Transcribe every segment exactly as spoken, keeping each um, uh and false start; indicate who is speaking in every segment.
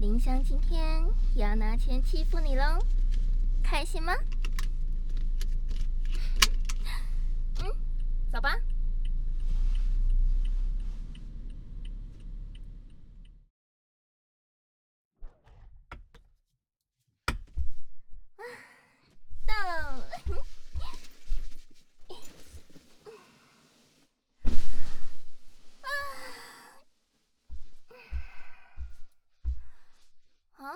Speaker 1: 林香今天要拿钱欺负你喽，开心吗？嗯，走吧。到了。啊？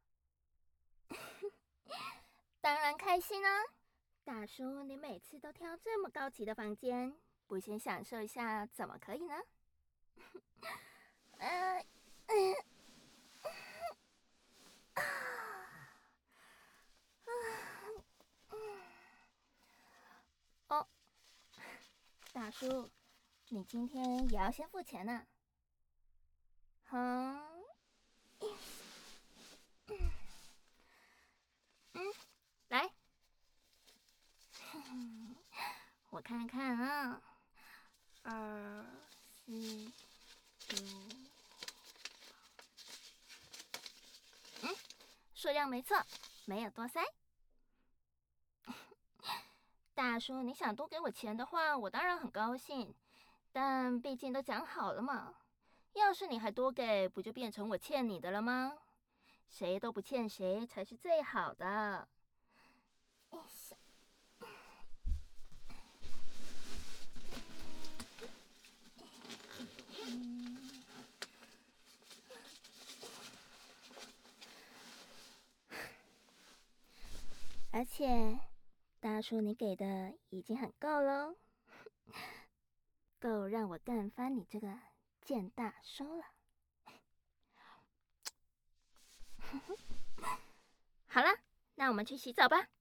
Speaker 1: 当然开心啊！大叔，你每次都挑这么高级的房间，不先享受一下怎么可以呢？呃，嗯，啊，哦，大叔，你今天也要先付钱呢？哼，嗯，来，我看看啊，二四五，嗯，数量没错，没有多塞。大叔，你想多给我钱的话，我当然很高兴，但毕竟都讲好了嘛。要是你还多给，不就变成我欠你的了吗？谁都不欠谁才是最好的。而且，大叔你给的已经很够喽，够让我干翻你这个贱大叔了。好了，那我们去洗澡吧。